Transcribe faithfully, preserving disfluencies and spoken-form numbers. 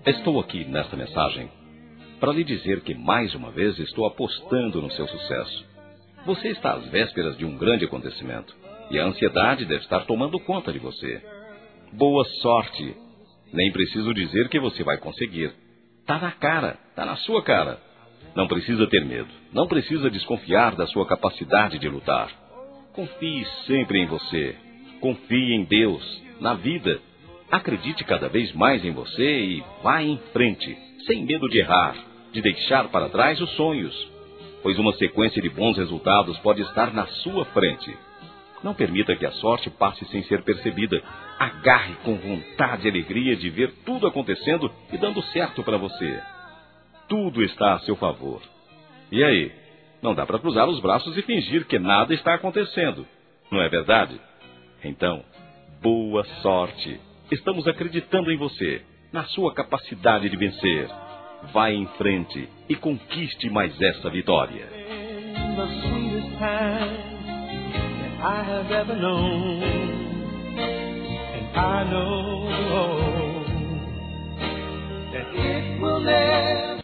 Estou aqui nesta mensagem para lhe dizer que mais uma vez estou apostando no seu sucesso. Você está às vésperas de um grande acontecimento e a ansiedade deve estar tomando conta de você. Boa sorte! Nem preciso dizer que você vai conseguir. Tá na cara, tá na sua cara. Não precisa ter medo, não precisa desconfiar da sua capacidade de lutar. Confie sempre em você. Confie em Deus, na vida. Acredite cada vez mais em você e vá em frente, sem medo de errar, de deixar para trás os sonhos, pois uma sequência de bons resultados pode estar na sua frente. Não permita que a sorte passe sem ser percebida. Agarre com vontade e alegria de ver tudo acontecendo e dando certo para você. Tudo está a seu favor. E aí? Não dá para cruzar os braços e fingir que nada está acontecendo, não é verdade? Então, boa sorte! Estamos acreditando em você, na sua capacidade de vencer. Vá em frente e conquiste mais essa vitória. I have ever known, and I know that it will never